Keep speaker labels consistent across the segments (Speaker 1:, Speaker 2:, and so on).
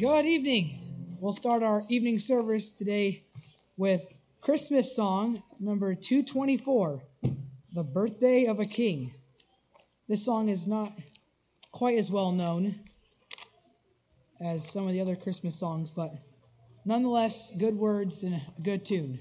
Speaker 1: Good evening. We'll start our evening service today with Christmas song number 224, The Birthday of a King. This song is not quite as well known as some of the other Christmas songs, but nonetheless, good words and a good tune.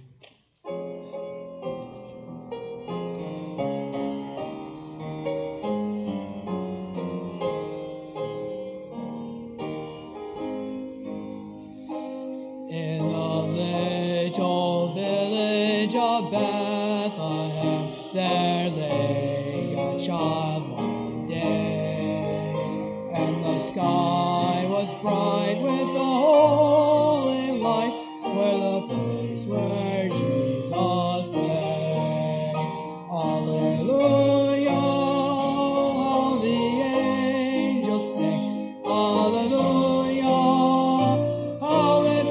Speaker 1: In the little village of Bethlehem, there lay a child one day, and the sky was bright with the holy light, where the place where Jesus lay. Alleluia, all the angels sing, Alleluia, how it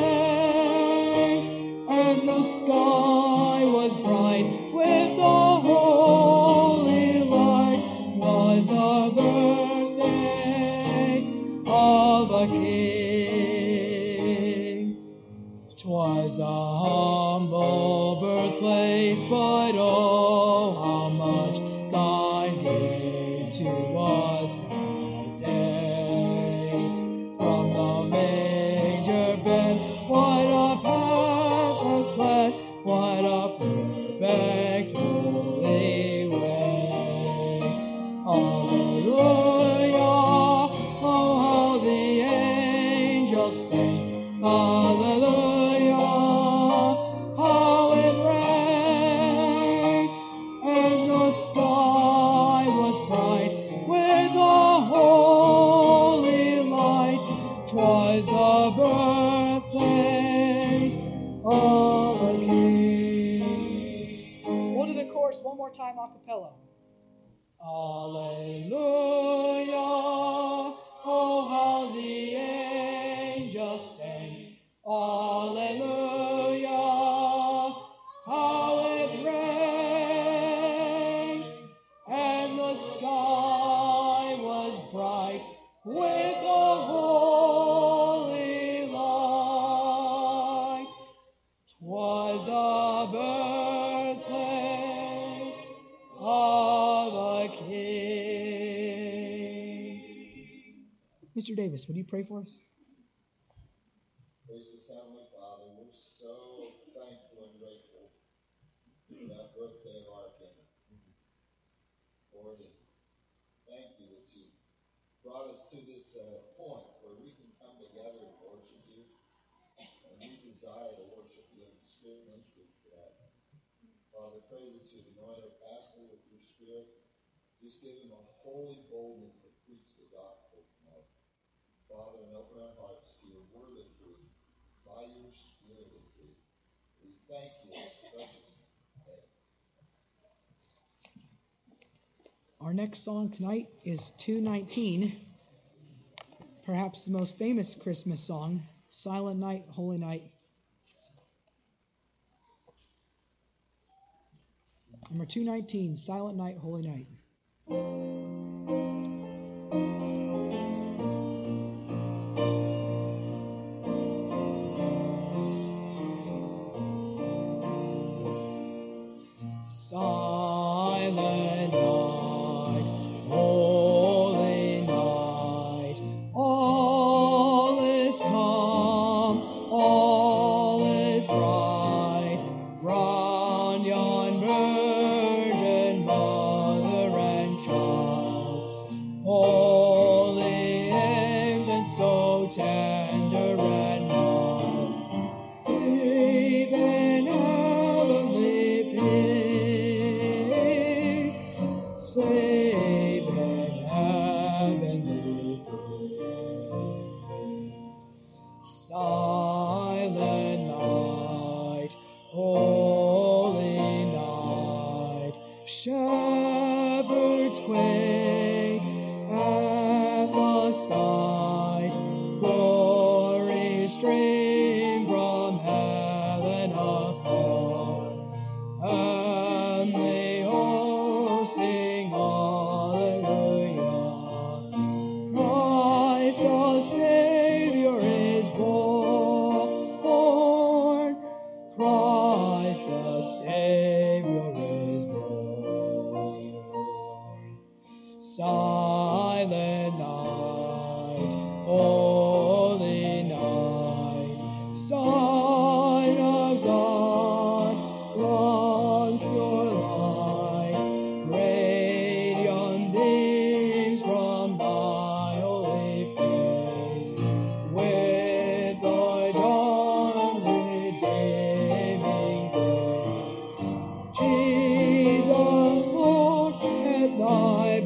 Speaker 1: rang, and the sky was bright with the holy light, was the birthday of a king. 'Twas a humble birthplace, but oh, how much God gave to us that day. From the manger bed, what a path has led, what a perfect holy way. Alleluia, oh, how the angels sing, Alleluia, how it rang, and the sky was bright with the holy light. 'Twas the birthplace of a king. We'll do the chorus one more time a cappella. Alleluia, oh, how the angels sing, Alleluia, how it rang, and the sky was bright with the holy light. 'Twas a birthday of a king. Mr. Davis, would you pray for us?
Speaker 2: Gracious Heavenly Father, we're so thankful and grateful for that birthday of our King. Lord, and thank you that you brought us to this point where we can come together and worship you. And we desire to worship you in spirit and truth today. Father, pray that you anoint our pastor with your spirit. Just give him a holy boldness to preach the gospel tonight. Father, and open our hearts to your word of truth by your spirit of truth. We thank you in the precious name.
Speaker 1: Our next song tonight is 219, perhaps the most famous Christmas song, Silent Night, Holy Night. Number 219, Silent Night, Holy Night. Silent night, holy night, all is calm, all is bright, round yon virgin mother and child, holy infant so tender and mild, sleep in heavenly peace, sleep in heavenly peace. Silent night, holy night, shepherds quake at the sight, glory stream from heaven afar, and they all sing Alleluia. Christ the Savior Savior is born. Silent night, holy night, Son of God, runs pure light, radiant beams from thy holy face, with thy dawn redeeming grace. Jesus, born at thy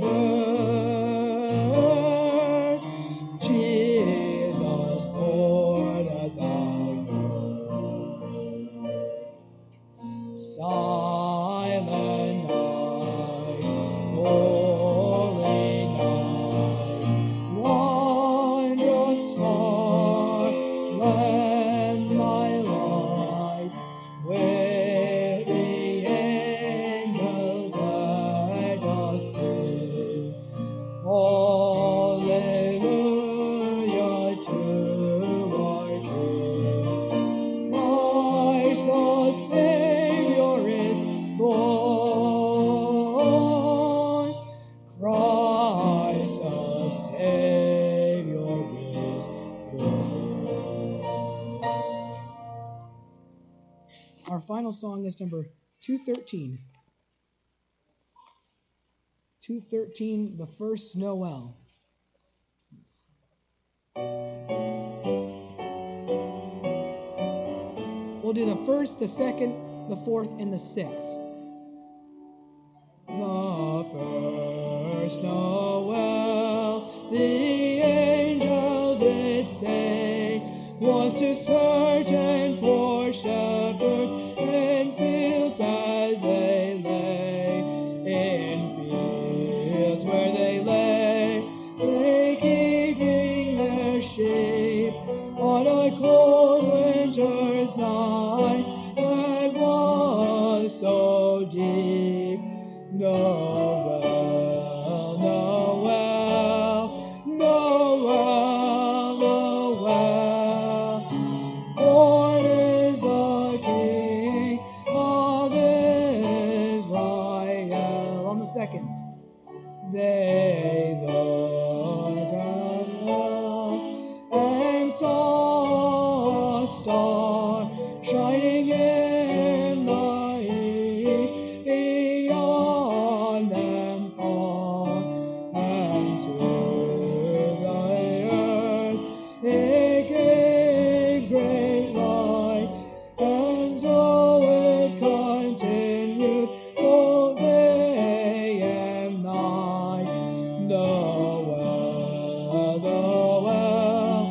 Speaker 1: birth, Jesus, born at thy birth. Silent night, holy night, wondrous star, lend my light, with the angels let us sing. Hallelujah to our King. Christ the Savior is born. Christ the Savior is born. Our final song is number 213. 213, The First Noel. We'll do the first, the second, the fourth, and the sixth. The first Noel, the angel did say, was to certain poor shepherds in fields as they lay, in fields where they lay, they keeping their sheep on a cold winter's night that was so deep. Noel, Noel, Noel, Noel, born is the King of Israel. On the second, they looked up and saw a star shining in the east, beyond them far, and to the earth it gave great light, and so it continued both day and night. Noel, Noel,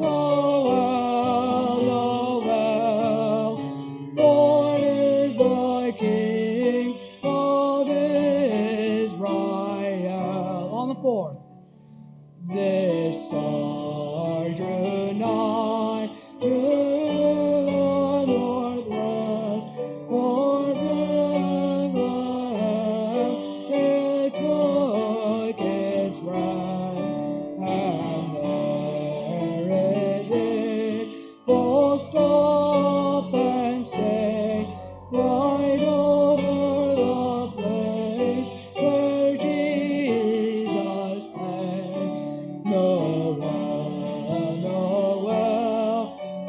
Speaker 1: Noel, Noel, born is the King of Israel. On the fourth, this star drew nigh to the northwest, o'er Bethlehem it took its rest, and there it did both stop and stay, right over the place where Jesus lay. Noel, Noel,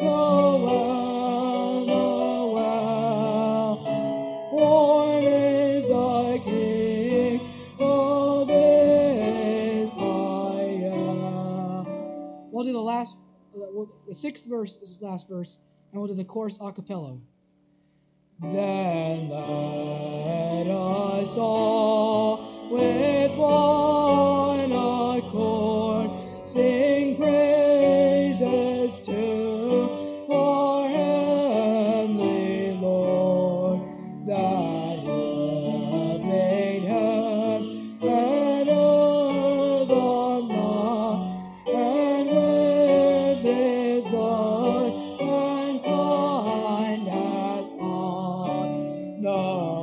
Speaker 1: Noel, Noel, born is the King of Israel. We'll do the sixth verse is the last verse, and we'll do the chorus a cappella. Then let us all with one accord sing praises to our heavenly Lord, that He hath made heaven and earth of naught, and with His blood mankind hath bought. No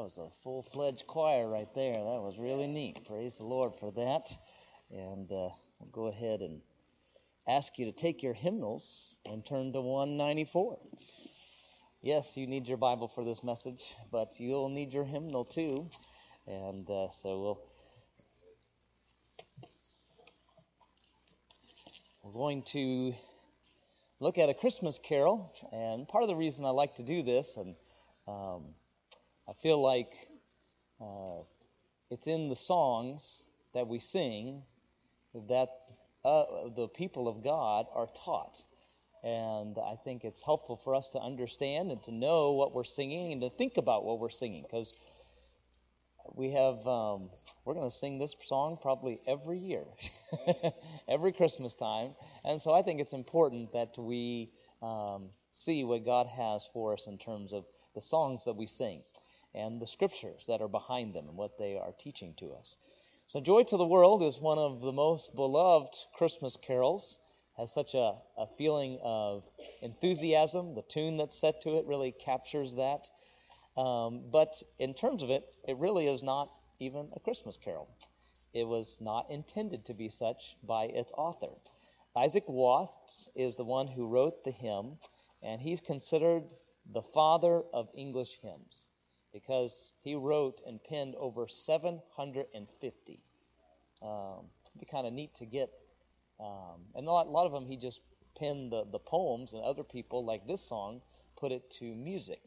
Speaker 3: was a full-fledged choir right there. That was really neat. Praise the Lord for that. And we'll go ahead and ask you to take your hymnals and turn to 194. Yes, you need your Bible for this message, but you'll need your hymnal too. And so we're going to look at a Christmas carol. And part of the reason I like to do this, and I feel like it's in the songs that we sing that the people of God are taught. And I think it's helpful for us to understand and to know what we're singing and to think about what we're singing, because we're going to sing this song probably every year, every Christmas time. And so I think it's important that we see what God has for us in terms of the songs that we sing and the scriptures that are behind them and what they are teaching to us. So Joy to the World is one of the most beloved Christmas carols. Has such a feeling of enthusiasm. The tune that's set to it really captures that. But in terms of it, it really is not even a Christmas carol. It was not intended to be such by its author. Isaac Watts is the one who wrote the hymn, and he's considered the father of English hymns because he wrote and penned over 750. It'd be kind of neat to get, and a lot of them he just penned the poems, and other people, like this song, put it to music.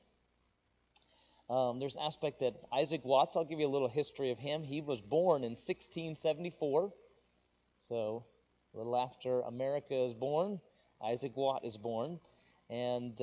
Speaker 3: There's an aspect that Isaac Watts, I'll give you a little history of him. He was born in 1674, so a little after America is born, Isaac Watt is born, and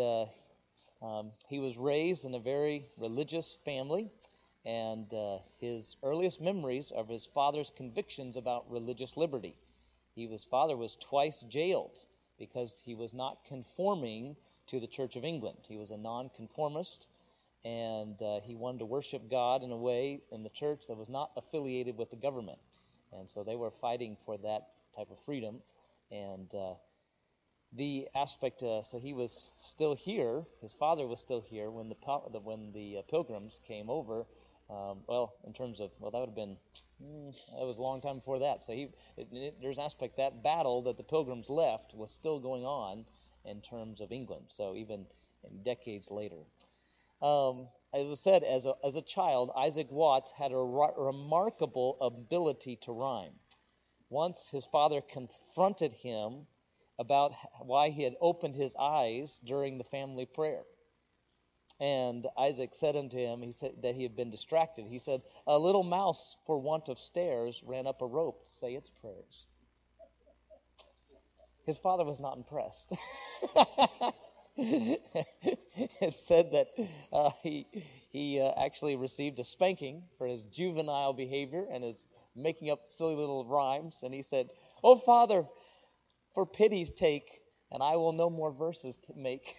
Speaker 3: he was raised in a very religious family, and his earliest memories of his father's convictions about religious liberty. His father was twice jailed because he was not conforming to the Church of England. He was a nonconformist, and he wanted to worship God in a way in the church that was not affiliated with the government. And so they were fighting for that type of freedom. And the aspect, so he was still here, his father was still here when the Pilgrims came over. In terms of, that would have been, that was a long time before that. So there's an aspect, that battle that the Pilgrims left was still going on in terms of England, so even in decades later. It was said as a child, Isaac Watts had a remarkable ability to rhyme. Once his father confronted him about why he had opened his eyes during the family prayer. And Isaac said unto him, he said that he had been distracted. He said, "A little mouse for want of stairs ran up a rope to say its prayers." His father was not impressed. It said that he actually received a spanking for his juvenile behavior and his making up silly little rhymes. And he said, "Oh, Father, for pity's take, and I will no more verses to make."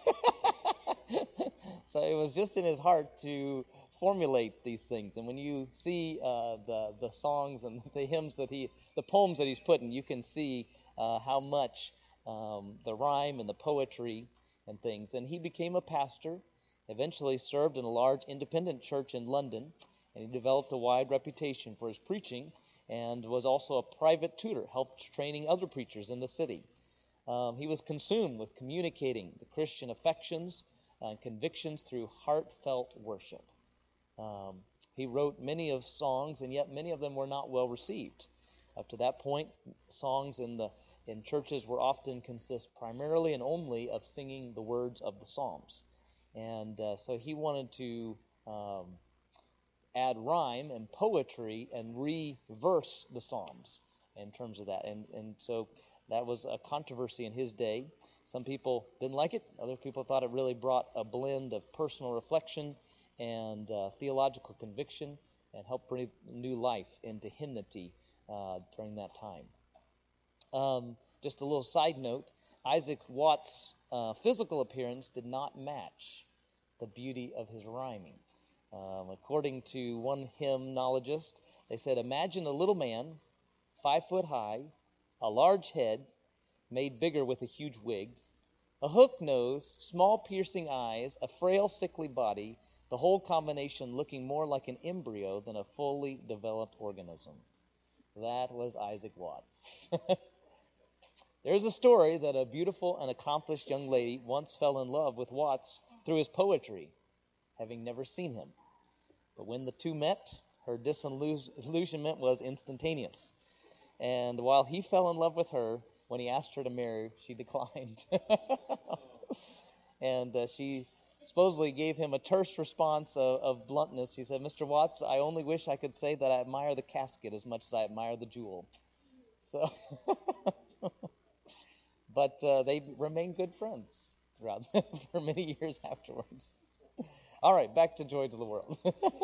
Speaker 3: So it was just in his heart to formulate these things. And when you see the songs and the hymns the poems that he's putting, you can see how much the rhyme and the poetry and things. And he became a pastor, eventually served in a large independent church in London, and he developed a wide reputation for his preaching and was also a private tutor, helped training other preachers in the city. He was consumed with communicating the Christian affections and convictions through heartfelt worship. He wrote many of songs, and yet many of them were not well received. Up to that point, songs in churches were often consist primarily and only of singing the words of the Psalms. And so he wanted to add rhyme and poetry and reverse the Psalms in terms of that. And so that was a controversy in his day. Some people didn't like it. Other people thought it really brought a blend of personal reflection and theological conviction and helped breathe new life into hymnody during that time. Just a little side note, Isaac Watts' physical appearance did not match the beauty of his rhyming. According to one hymnologist, they said, "Imagine a little man, 5 foot high, a large head, made bigger with a huge wig, a hook nose, small piercing eyes, a frail sickly body, the whole combination looking more like an embryo than a fully developed organism. That was Isaac Watts. There's a story that a beautiful and accomplished young lady once fell in love with Watts through his poetry, having never seen him. But when the two met, her disillusionment was instantaneous. And while he fell in love with her, when he asked her to marry, she declined. And she supposedly gave him a terse response of bluntness. She said, "Mr. Watts, I only wish I could say that I admire the casket as much as I admire the jewel." So, but they remained good friends throughout for many years afterwards. All right, back to Joy to the World.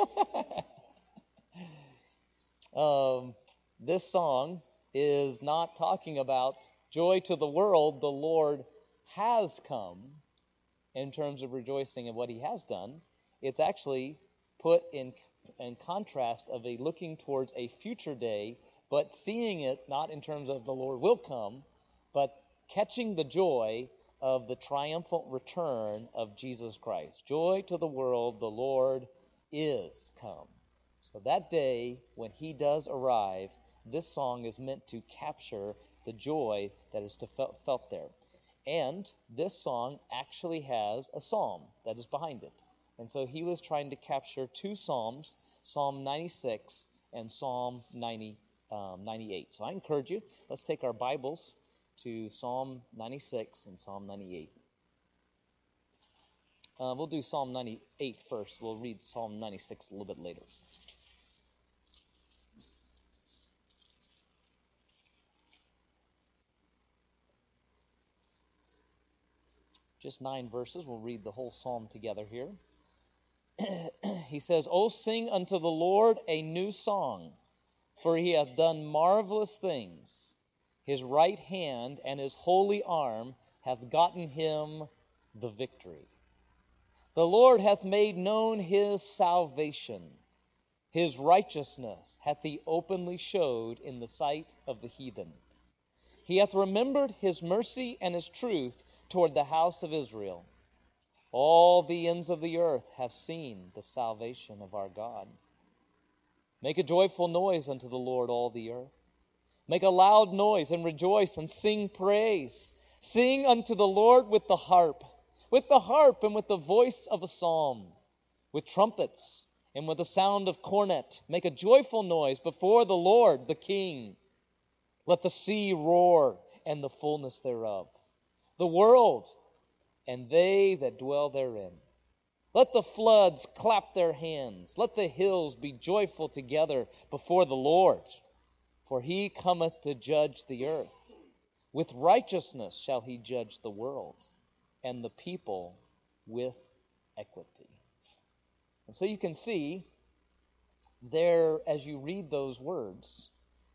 Speaker 3: This song is not talking about joy to the world. The Lord has come in terms of rejoicing in what he has done. It's actually put in contrast of a looking towards a future day, but seeing it not in terms of the Lord will come, but catching the joy of the triumphant return of Jesus Christ. Joy to the world, the Lord is come. So that day, when he does arrive, this song is meant to capture the joy that is felt there. And this song actually has a psalm that is behind it. And so he was trying to capture two psalms, Psalm 96 and Psalm 98. So I encourage you, let's take our Bibles to Psalm 96 and Psalm 98. We'll do Psalm 98 first. We'll read Psalm 96 a little bit later. Just 9 verses. We'll read the whole psalm together here. He says, "O sing unto the Lord a new song, for he hath done marvelous things. His right hand and his holy arm hath gotten him the victory. The Lord hath made known his salvation. His righteousness hath he openly showed in the sight of the heathen. He hath remembered his mercy and his truth toward the house of Israel. All the ends of the earth have seen the salvation of our God. Make a joyful noise unto the Lord, all the earth. Make a loud noise and rejoice and sing praise. Sing unto the Lord with the harp and with the voice of a psalm, with trumpets and with the sound of cornet. Make a joyful noise before the Lord, the King. Let the sea roar and the fullness thereof, the world and they that dwell therein. Let the floods clap their hands. Let the hills be joyful together before the Lord. For he cometh to judge the earth. With righteousness shall he judge the world, and the people with equity." And so you can see there, as you read those words,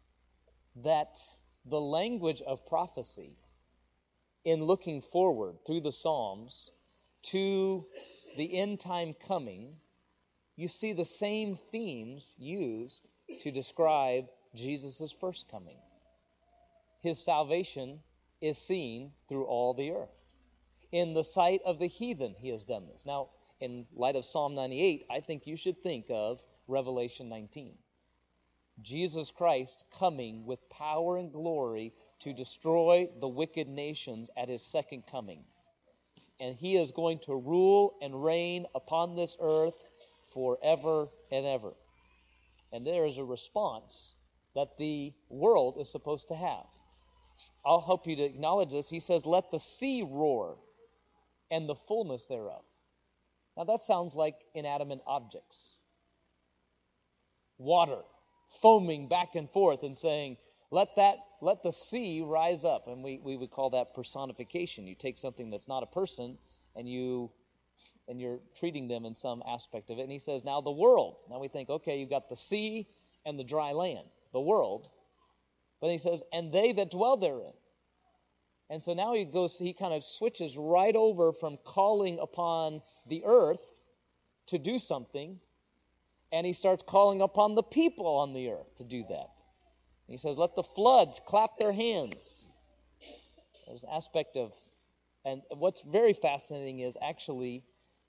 Speaker 3: that the language of prophecy in looking forward through the Psalms to the end time coming, you see the same themes used to describe Jesus' first coming. His salvation is seen through all the earth. In the sight of the heathen, he has done this. Now, in light of Psalm 98, I think you should think of Revelation 19. Jesus Christ coming with power and glory to destroy the wicked nations at his second coming. And he is going to rule and reign upon this earth forever and ever. And there is a response that the world is supposed to have. I'll help you to acknowledge this. He says, "Let the sea roar and the fullness thereof." Now that sounds like inanimate objects. Water foaming back and forth and saying, let the sea rise up. And we would call that personification. You take something that's not a person and you're treating them in some aspect of it. And he says, now the world. Now we think, okay, you've got the sea and the dry land, the world. But he says, and they that dwell therein. And so now he kind of switches right over from calling upon the earth to do something, and he starts calling upon the people on the earth to do that. He says, let the floods clap their hands. There's an aspect of, and what's very fascinating is actually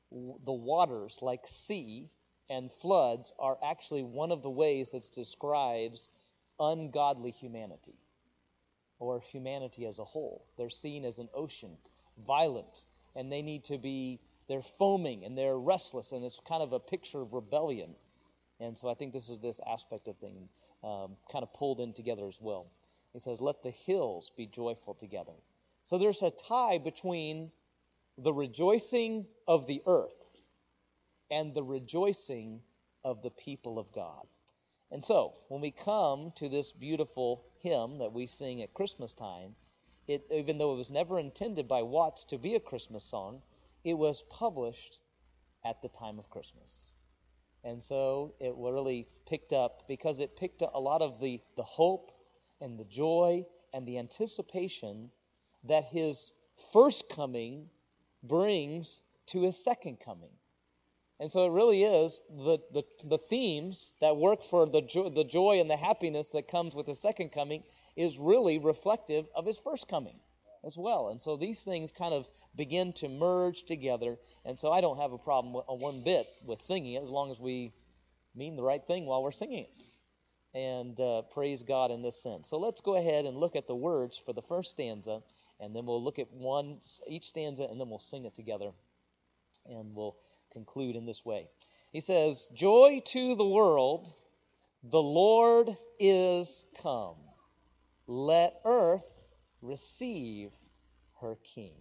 Speaker 3: the waters, like sea and floods, are actually one of the ways that describes ungodly humanity, or humanity as a whole. They're seen as an ocean, violent, and they're foaming and they're restless, and it's kind of a picture of rebellion. And so I think this is this aspect of thing kind of pulled in together as well. He says, let the hills be joyful together. So there's a tie between the rejoicing of the earth and the rejoicing of the people of God. And so, when we come to this beautiful hymn that we sing at Christmas time, even though it was never intended by Watts to be a Christmas song, it was published at the time of Christmas. And so it really picked up, because it picked up a lot of the hope and the joy and the anticipation that his first coming brings to his second coming. And so it really is the themes that work for the joy and the happiness that comes with his second coming is really reflective of his first coming as well. And so these things kind of begin to merge together. And so I don't have a problem one bit with singing it, as long as we mean the right thing while we're singing it. And praise God in this sense. So let's go ahead and look at the words for the first stanza, and then we'll look at each stanza, and then we'll sing it together. And we'll conclude in this way. He says, joy to the world, the Lord is come. Let earth receive her King.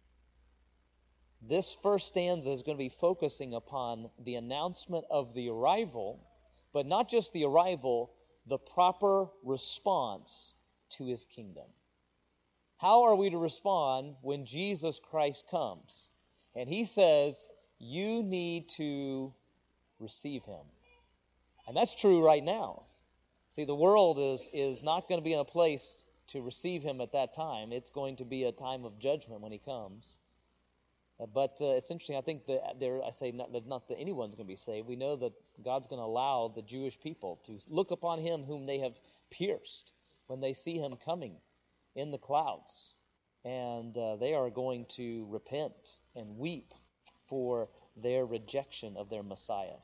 Speaker 3: This first stanza is going to be focusing upon the announcement of the arrival, but not just the arrival, the proper response to his kingdom. How are we to respond when Jesus Christ comes? And he says, you need to receive him. And that's true right now. See, the world is not going to be in a place to receive him at that time. It's going to be a time of judgment when he comes. But it's interesting, I think that I say not that anyone's going to be saved. We know that God's going to allow the Jewish people to look upon him whom they have pierced when they see him coming in the clouds. And they are going to repent and weep for their rejection of their Messiah.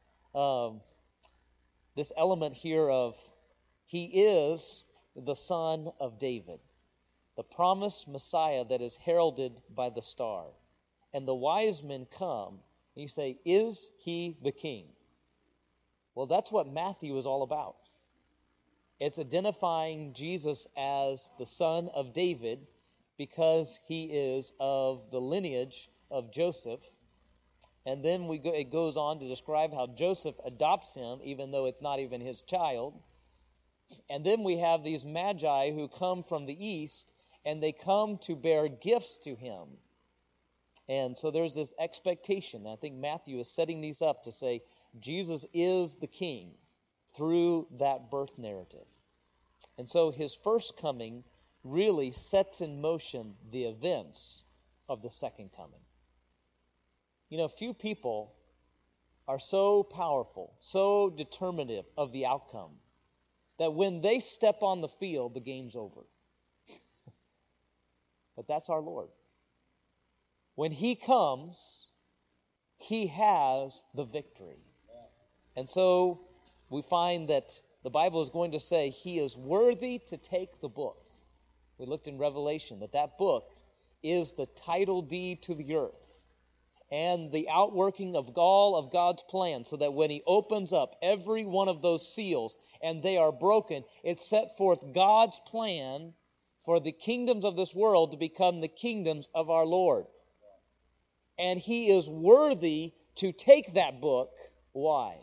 Speaker 3: This element here of he is the Son of David, the promised Messiah that is heralded by the star. And the wise men come, and you say, is he the king? Well, that's what Matthew is all about. It's identifying Jesus as the son of David because he is of the lineage of Joseph. And then it goes on to describe how Joseph adopts him, even though it's not even his child. And then we have these magi who come from the east, and they come to bear gifts to him. And so there's this expectation. I think Matthew is setting these up to say Jesus is the king through that birth narrative. And so his first coming really sets in motion the events of the second coming. You know, few people are so powerful, so determinative of the outcome, that when they step on the field, the game's over. But that's our Lord. When he comes, he has the victory. And so we find that the Bible is going to say he is worthy to take the book. We looked in Revelation that book is the title deed to the earth and the outworking of all of God's plan, so that when he opens up every one of those seals and they are broken, it set forth God's plan for the kingdoms of this world to become the kingdoms of our Lord. And he is worthy to take that book. Why?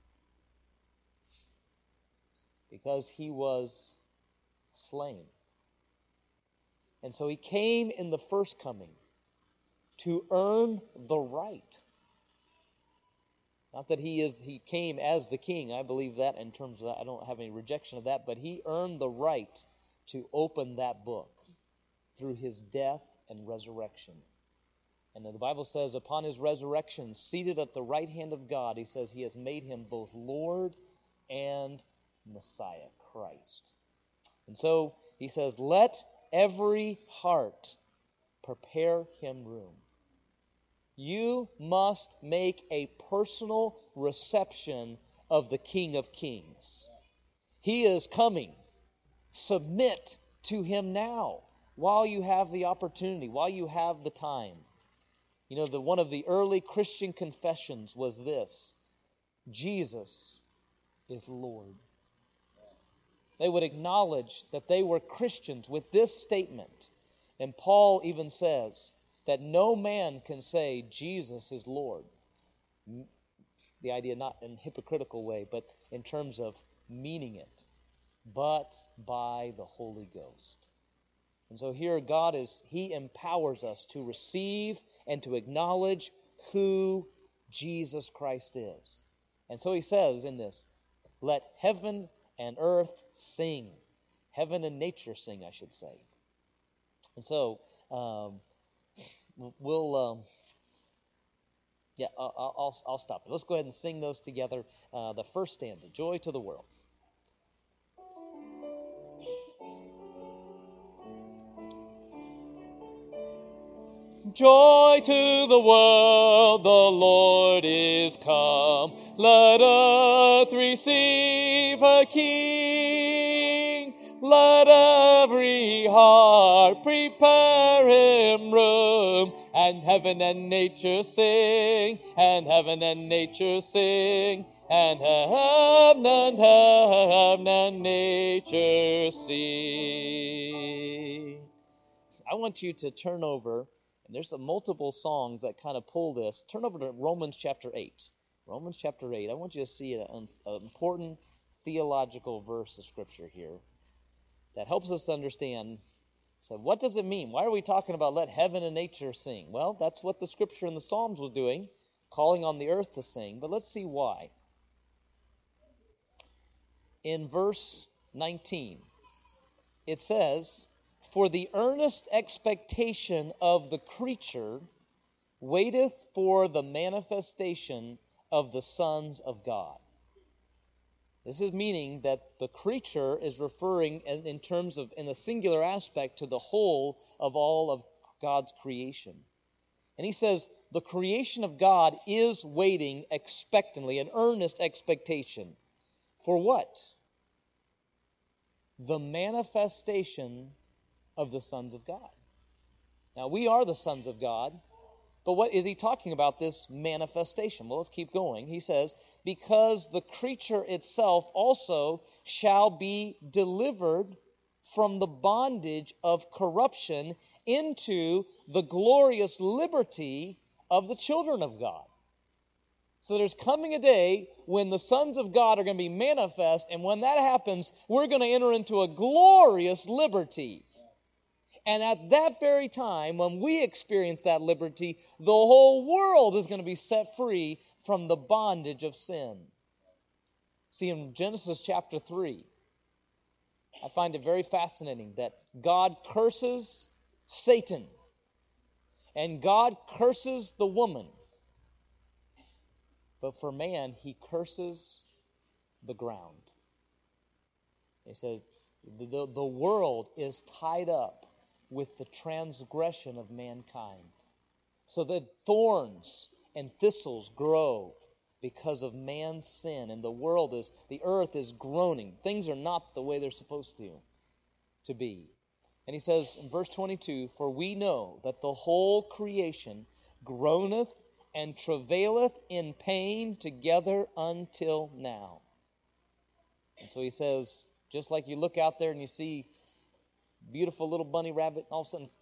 Speaker 3: Because he was slain. And so he came in the first coming to earn the right. Not that he came as the king. I believe that in terms of that. I don't have any rejection of that. But he earned the right to open that book through his death and resurrection. And the Bible says, upon his resurrection, seated at the right hand of God, he says he has made him both Lord and Messiah, Christ. And so he says, let every heart prepare him room. You must make a personal reception of the King of Kings. He is coming. Submit to Him now, while you have the opportunity, while you have the time. You know, one of the early Christian confessions was this: Jesus is Lord. They would acknowledge that they were Christians with this statement. And Paul even says that no man can say Jesus is Lord. The idea not in a hypocritical way, but in terms of meaning it, but by the Holy Ghost. And so here He empowers us to receive and to acknowledge who Jesus Christ is. And so He says in this, let heaven and earth sing. Heaven and nature sing, I should say. And so I'll stop it. Let's go ahead and sing those together. The first stanza, Joy to the World. Joy to the world, the Lord is come. Let earth receive her King. Let every heart prepare Him room. And heaven and nature sing, and heaven and nature sing, and heaven and nature sing. I want you to turn over. And there's multiple songs that kind of pull this. Turn over to Romans chapter 8. Romans chapter 8. I want you to see an important theological verse of Scripture here that helps us understand. So what does it mean? Why are we talking about let heaven and nature sing? Well, that's what the Scripture in the Psalms was doing, calling on the earth to sing. But let's see why. In verse 19, it says, for the earnest expectation of the creature waiteth for the manifestation of the sons of God. This is meaning that the creature is referring in terms of, in a singular aspect, to the whole of all of God's creation. And he says the creation of God is waiting expectantly, an earnest expectation. For what? The manifestation of the sons of God. Now, we are the sons of God, but what is he talking about, this manifestation? Well, let's keep going. He says, because the creature itself also shall be delivered from the bondage of corruption into the glorious liberty of the children of God. So there's coming a day when the sons of God are going to be manifest, and when that happens, we're going to enter into a glorious liberty. And at that very time, when we experience that liberty, the whole world is going to be set free from the bondage of sin. See, in Genesis chapter 3, I find it very fascinating that God curses Satan, and God curses the woman. But for man, He curses the ground. He says, the world is tied up with the transgression of mankind, so that thorns and thistles grow because of man's sin, and the earth is groaning. Things are not the way they're supposed to be. And he says in verse 22, for we know that the whole creation groaneth and travaileth in pain together until now. And so he says, just like you look out there and you see beautiful little bunny rabbit, and all of a sudden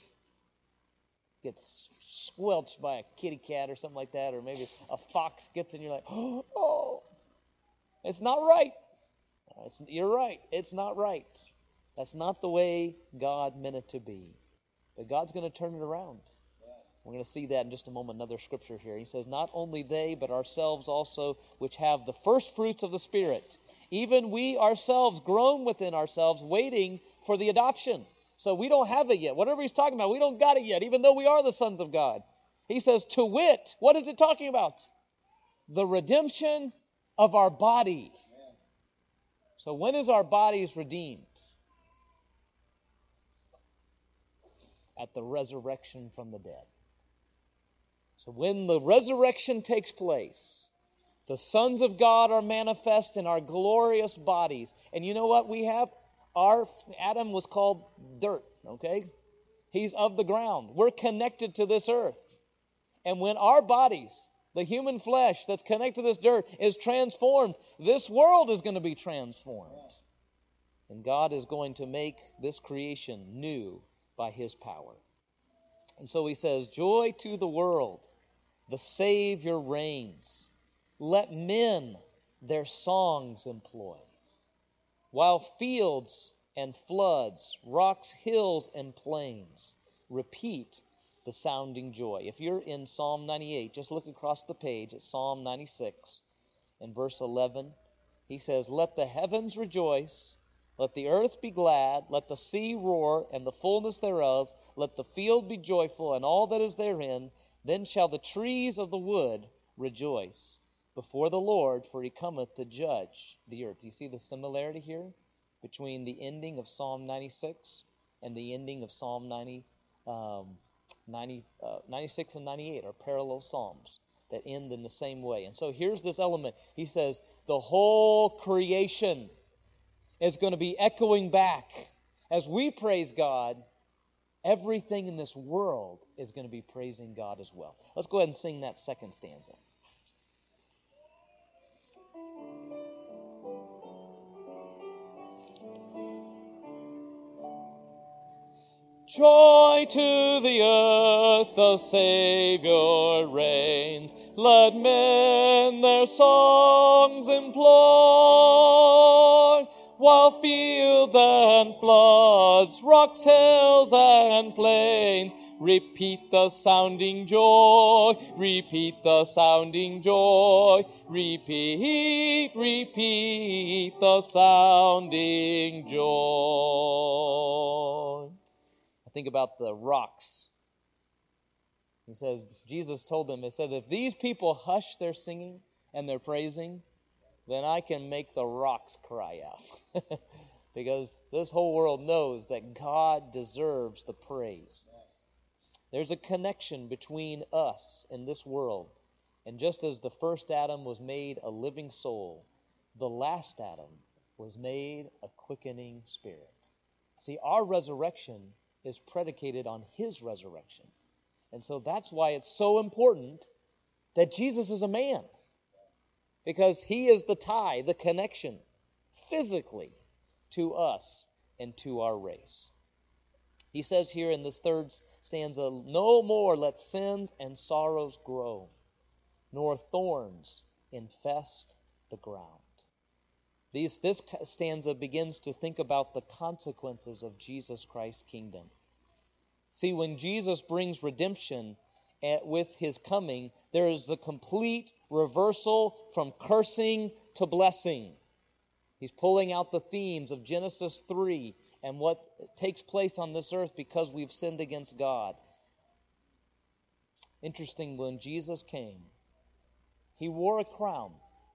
Speaker 3: gets squelched by a kitty cat or something like that, or maybe a fox gets in, you're like, oh, it's not right. You're right. It's not right. That's not the way God meant it to be. But God's going to turn it around. We're going to see that in just a moment, another scripture here. He says, not only they, but ourselves also, which have the first fruits of the Spirit, even we ourselves groan within ourselves, waiting for the adoption. So we don't have it yet. Whatever he's talking about, we don't got it yet, even though we are the sons of God. He says, to wit, what is it talking about? The redemption of our body. So when is our bodies redeemed? At the resurrection from the dead. So when the resurrection takes place, the sons of God are manifest in our glorious bodies. And you know what we have? Adam was called dirt, okay? He's of the ground. We're connected to this earth. And when our bodies, the human flesh that's connected to this dirt, is transformed, this world is going to be transformed. And God is going to make this creation new by His power. And so He says, joy to the world, the Savior reigns. Let men their songs employ. While fields and floods, rocks, hills, and plains repeat the sounding joy. If you're in Psalm 98, just look across the page at Psalm 96 and verse 11. He says, let the heavens rejoice, let the earth be glad, let the sea roar and the fullness thereof, let the field be joyful and all that is therein. Then shall the trees of the wood rejoice before the Lord, for He cometh to judge the earth. You see the similarity here between the ending of Psalm 96 and the ending of Psalm 96 and 98 are parallel psalms that end in the same way. And so here's this element. He says the whole creation is going to be echoing back as we praise God. Everything in this world is going to be praising God as well. Let's go ahead and sing that second stanza. Joy to the earth, the Savior reigns. Let men their songs employ. While fields and floods, rocks, hills, and plains repeat the sounding joy, repeat the sounding joy, repeat the sounding joy. Think about the rocks. He says, Jesus told them, He said, if these people hush their singing and their praising, then I can make the rocks cry out. Because this whole world knows that God deserves the praise. There's a connection between us and this world. And just as the first Adam was made a living soul, the last Adam was made a quickening spirit. See, our resurrection is predicated on His resurrection. And so that's why it's so important that Jesus is a man. Because He is the tie, the connection, physically to us and to our race. He says here in this third stanza, no more let sins and sorrows grow, nor thorns infest the ground. This stanza begins to think about the consequences of Jesus Christ's kingdom. See, when Jesus brings redemption with His coming, there is a complete reversal from cursing to blessing. He's pulling out the themes of Genesis 3 and what takes place on this earth because we've sinned against God. Interesting, when Jesus came, He wore a crown.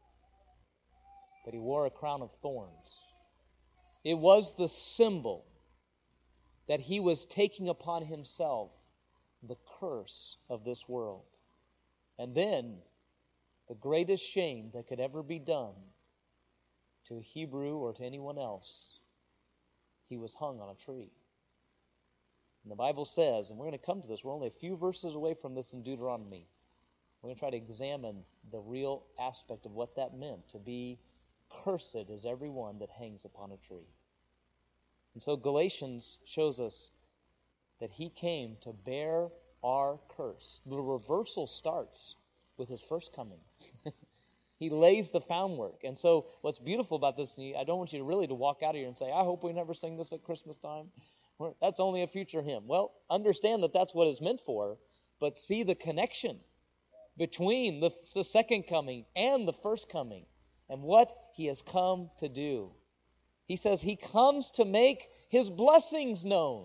Speaker 3: But He wore a crown of thorns. It was the symbol that He was taking upon Himself the curse of this world. And then, the greatest shame that could ever be done to a Hebrew or to anyone else, He was hung on a tree. And the Bible says, and we're going to come to this, we're only a few verses away from this in Deuteronomy. We're going to try to examine the real aspect of what that meant, to be cursed is everyone that hangs upon a tree. And so Galatians shows us that He came to bear our curse. The reversal starts with His first coming. He lays the groundwork. And so what's beautiful about this, and I don't want you to walk out of here and say, I hope we never sing this at Christmas time. That's only a future hymn. Well, understand that that's what it's meant for, but see the connection between the second coming and the first coming and what He has come to do. He says He comes to make His blessings known.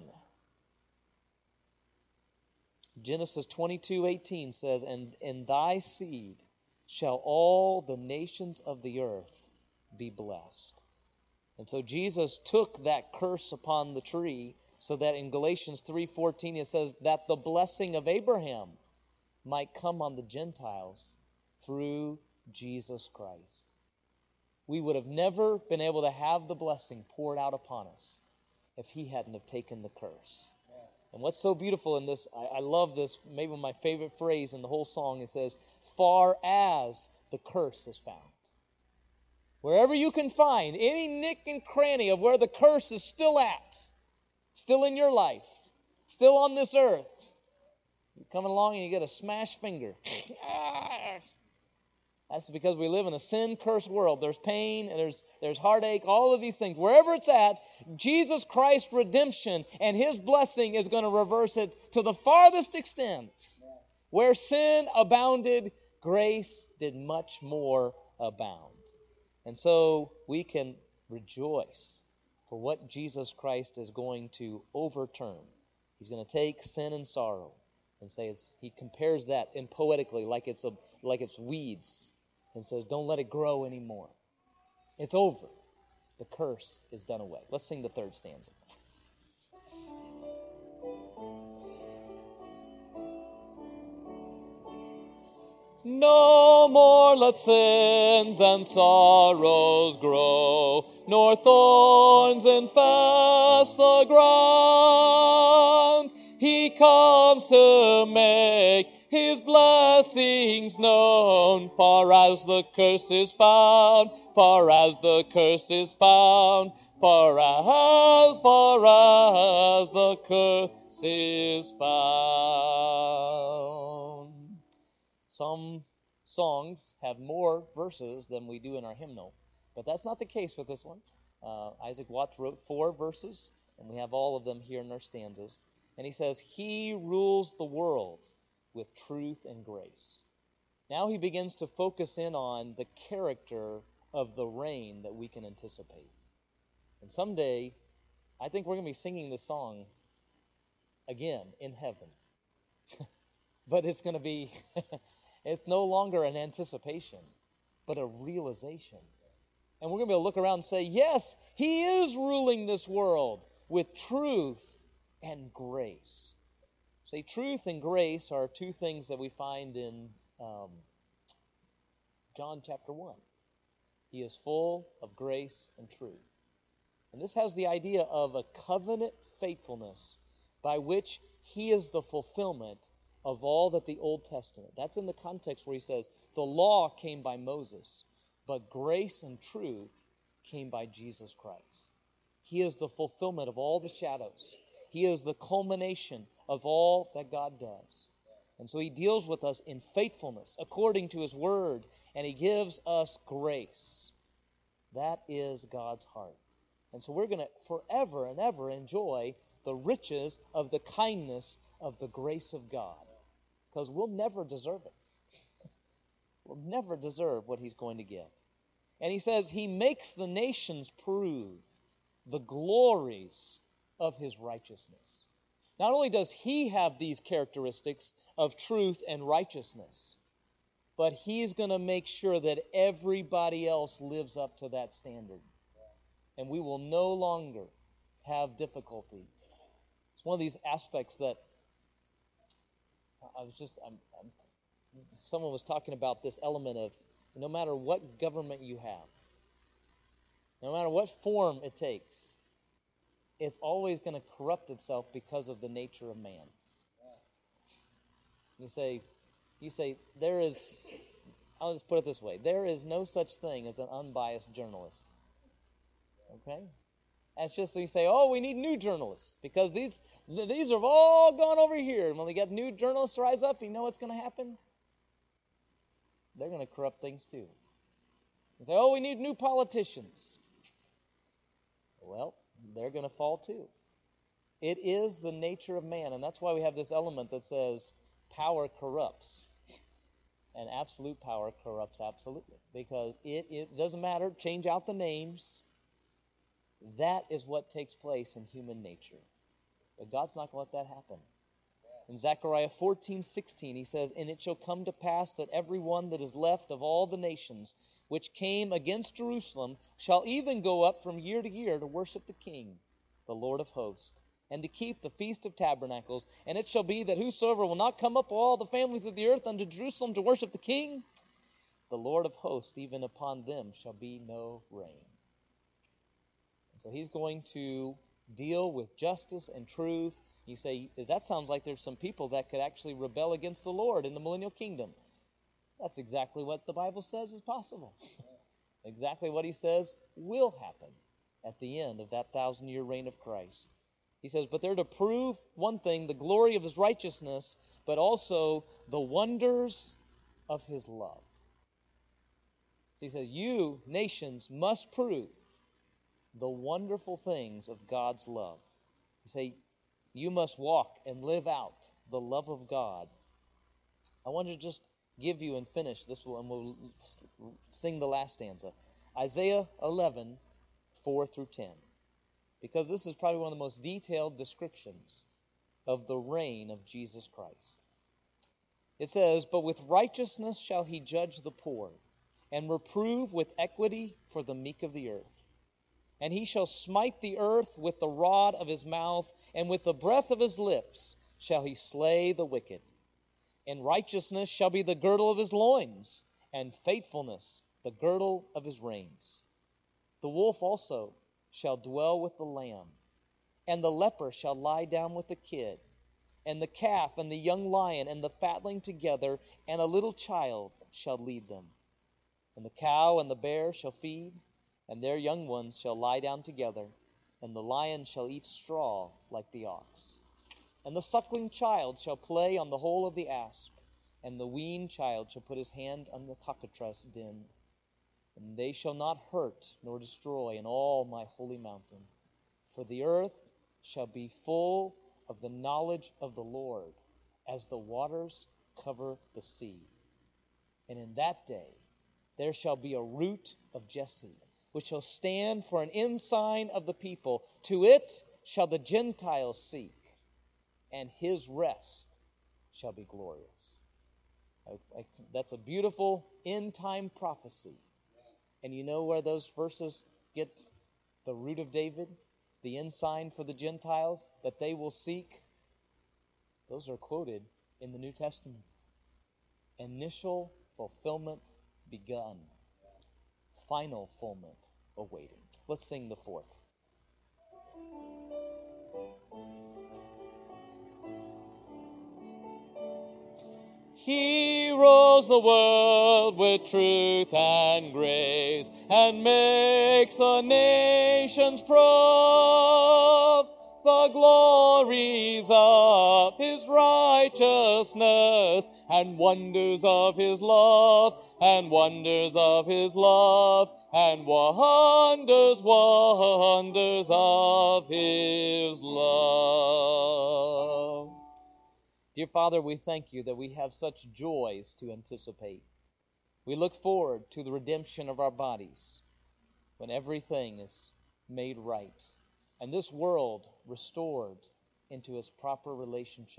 Speaker 3: Genesis 22:18 says, and in thy seed shall all the nations of the earth be blessed. And so Jesus took that curse upon the tree so that in Galatians 3:14 it says that the blessing of Abraham might come on the Gentiles through Jesus Christ. We would have never been able to have the blessing poured out upon us if he hadn't have taken the curse. And what's so beautiful in this, I love this, maybe my favorite phrase in the whole song, it says, far as the curse is found. Wherever you can find any nick and cranny of where the curse is still at, still in your life, still on this earth, you're coming along and you get a smashed finger. That's because we live in a sin-cursed world. There's pain, and there's heartache, all of these things. Wherever it's at, Jesus Christ's redemption and his blessing is going to reverse it to the farthest extent. Where sin abounded, grace did much more abound. And so we can rejoice for what Jesus Christ is going to overturn. He's going to take sin and sorrow and say he compares that in poetically like it's weeds. And says, don't let it grow anymore. It's over. The curse is done away. Let's sing the third stanza. No more let sins and sorrows grow, nor thorns infest the ground. He comes to make his blessings known, far as the curse is found, far as the curse is found, far as the curse is found. Some songs have more verses than we do in our hymnal, but that's not the case with this one. Isaac Watts wrote 4 verses, and we have all of them here in our stanzas. And he says, he rules the world with truth and grace. Now he begins to focus in on the character of the reign that we can anticipate. And someday, I think we're going to be singing this song again in heaven. But it's going to be, it's no longer an anticipation, but a realization. And we're going to be able to look around and say, yes, he is ruling this world with truth and grace. See, truth and grace are 2 things that we find in John chapter 1. He is full of grace and truth. And this has the idea of a covenant faithfulness by which he is the fulfillment of all that the Old Testament. That's in the context where he says, the law came by Moses, but grace and truth came by Jesus Christ. He is the fulfillment of all the shadows. He is the culmination of all that God does. And so he deals with us in faithfulness according to his word, and he gives us grace. That is God's heart. And so we're going to forever and ever enjoy the riches of the kindness of the grace of God, because we'll never deserve it. We'll never deserve what he's going to give. And he says he makes the nations prove the glories of his righteousness. Not only does he have these characteristics of truth and righteousness, but he's going to make sure that everybody else lives up to that standard. And we will no longer have difficulty. It's one of these aspects that someone was talking about this element of no matter what government you have, no matter what form it takes, it's always going to corrupt itself because of the nature of man. You say, there is, I'll just put it this way, there is no such thing as an unbiased journalist. Okay? That's just, you say, oh, we need new journalists, because these have all gone over here. And when we get new journalists rise up, you know what's going to happen? They're going to corrupt things too. You say, oh, we need new politicians. Well, they're going to fall too. It is the nature of man, and that's why we have this element that says power corrupts. And absolute power corrupts absolutely. Because it doesn't matter, change out the names. That is what takes place in human nature. But God's not going to let that happen. In Zechariah 14:16, he says, and it shall come to pass that every one that is left of all the nations which came against Jerusalem shall even go up from year to year to worship the King, the Lord of hosts, and to keep the Feast of Tabernacles. And it shall be that whosoever will not come up of all the families of the earth unto Jerusalem to worship the King, the Lord of hosts, even upon them shall be no rain. And so he's going to deal with justice and truth. You say, that sounds like there's some people that could actually rebel against the Lord in the millennial kingdom. That's exactly what the Bible says is possible. Exactly what he says will happen at the end of that 1,000-year reign of Christ. He says, but they're to prove one thing, the glory of his righteousness, but also the wonders of his love. So he says, you, nations, must prove the wonderful things of God's love. You say, you must walk and live out the love of God. I want to just give you and finish this one, and we'll sing the last stanza. Isaiah 11, 4 through 10. Because this is probably one of the most detailed descriptions of the reign of Jesus Christ. It says, but with righteousness shall he judge the poor, and reprove with equity for the meek of the earth. And he shall smite the earth with the rod of his mouth, and with the breath of his lips shall he slay the wicked. And righteousness shall be the girdle of his loins, and faithfulness the girdle of his reins. The wolf also shall dwell with the lamb, and the leper shall lie down with the kid, and the calf and the young lion and the fatling together, and a little child shall lead them. And the cow and the bear shall feed, and their young ones shall lie down together, and the lion shall eat straw like the ox. And the suckling child shall play on the hole of the asp, and the weaned child shall put his hand on the cockatrice den. And they shall not hurt nor destroy in all my holy mountain. For the earth shall be full of the knowledge of the Lord, as the waters cover the sea. And in that day there shall be a root of Jesse, which shall stand for an ensign of the people. To it shall the Gentiles seek, and his rest shall be glorious. That's a beautiful end-time prophecy. And you know where those verses get the root of David, the ensign for the Gentiles that they will seek? Those are quoted in the New Testament. Initial fulfillment begun. Final fulfillment awaiting. Let's sing the fourth. He rules the world with truth and grace, and makes the nations prove the glories of his righteousness, and wonders of his love, and wonders of his love, and wonders of his love. Dear Father, we thank you that we have such joys to anticipate. We look forward to the redemption of our bodies when everything is made right and this world restored into its proper relationship